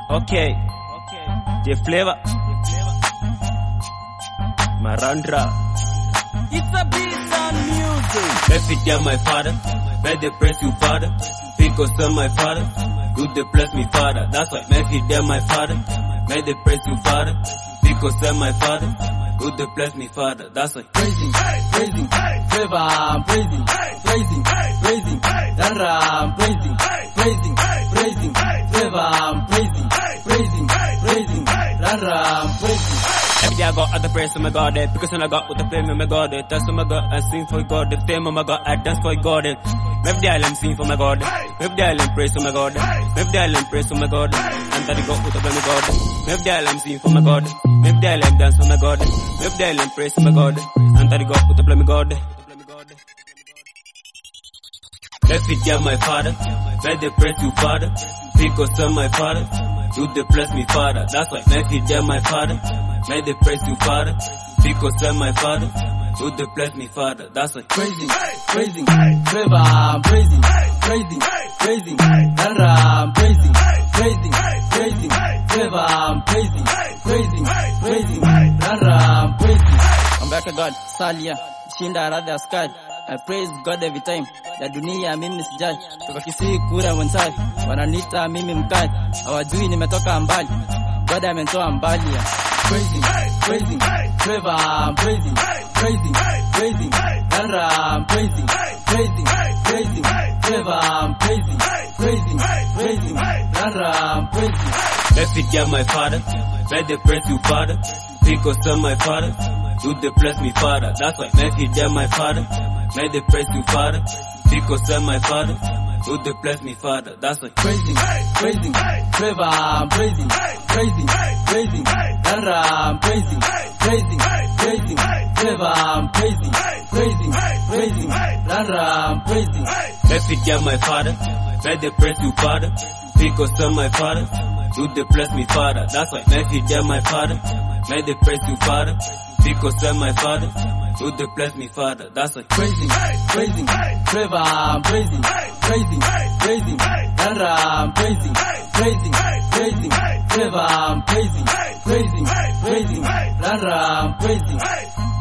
Okay. The flavor. Marandra. It's a beat on music. Let it dear my father. May they praise you, father. Because son my father. Good they bless me, father. That's why may it dear my father. May they praise you, father. Because son my father. Good they bless me, father. That's why Praising, praising, favor, praising, praising, praising, Dara, praising, praising, praising, favor, praising, praising, praising, Dara, praising. every day I got other praise for my God, because when I got with the flame, my God, that's for my God, I sing for God, the fame of my God, I dance for God. Every day I learn sing for my God, every day I learn praise for my God, every day I learn praise for my God, and that I got with the flame of God. Every day I learn sing for my God, every day I learn dance for my God, every day I learn praise for my God, and that I got with the flame of God. Let it dear my father, may they praise you, father, because son my father, do they bless me, father. That's why may it dear my father, may they praise you, father, because son my father, do they bless me, father. That's why Praising, praising, favor, praising, praising, praising, Dara, praising, praising, praising, favor, praising, praising, praising, Dara, praising. I'm back to God, Salia, Shinda Radha Sky. I praise God every time. Ya dunia mimi sijali. Toka Kisii kura wenzai. Wananiita mimi mkali. Hawajui nimetoka mbali. God amenitoa mbali ya. Praising, praising, favor, praising, praising, praising, Dara, praising, praising, praising, favor, praising, praising, praising, Dara, praising. let it dear my father, may they praise you, father, because son my father, do they bless me, father. That's why may it dear my father, may they praise you, father, because son my father, do they bless me, father. That's why Praising, praising, favor, praising, praising, praising, Dara, praising, praising, praising, favor, praising, praising, praising, Dara, praising. let it dear my father, may they praise you, father, because son my father, do they bless me, father. That's why may it dear my father, may they praise you, father, because son my father, do they bless me, father. That's why Praising, praising, favor, praising, praising, praising, Dara, praising, praising, praising, favor, praising, praising, praising, Dara, praising.